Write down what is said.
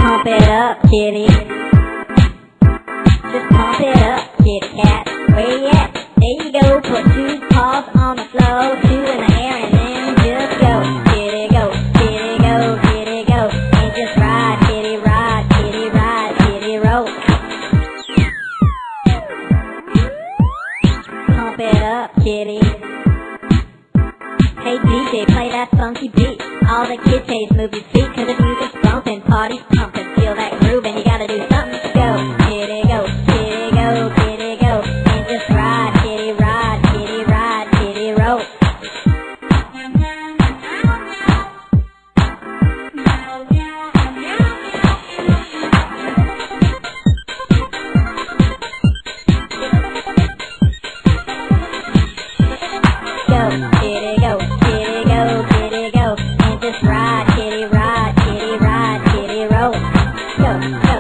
Pump it up, kitty. Just pump it up, kitty cat. Where you at? There you go. Put two paws on the floor, two in the air, and then just go. Kitty go, kitty go, kitty go. And just ride, kitty ride, kitty roll. Pump it up, kitty. Hey DJ, play that funky beat. All the kids say is move your feet, cause the music's bumping, party's pumping. Feel that groove and you gotta do something to go. Kitty go, kitty go, kitty go. And just ride, kitty roll. Go, kitty go, kitty go, kitty go. And just ride, kitty roll. Go, go.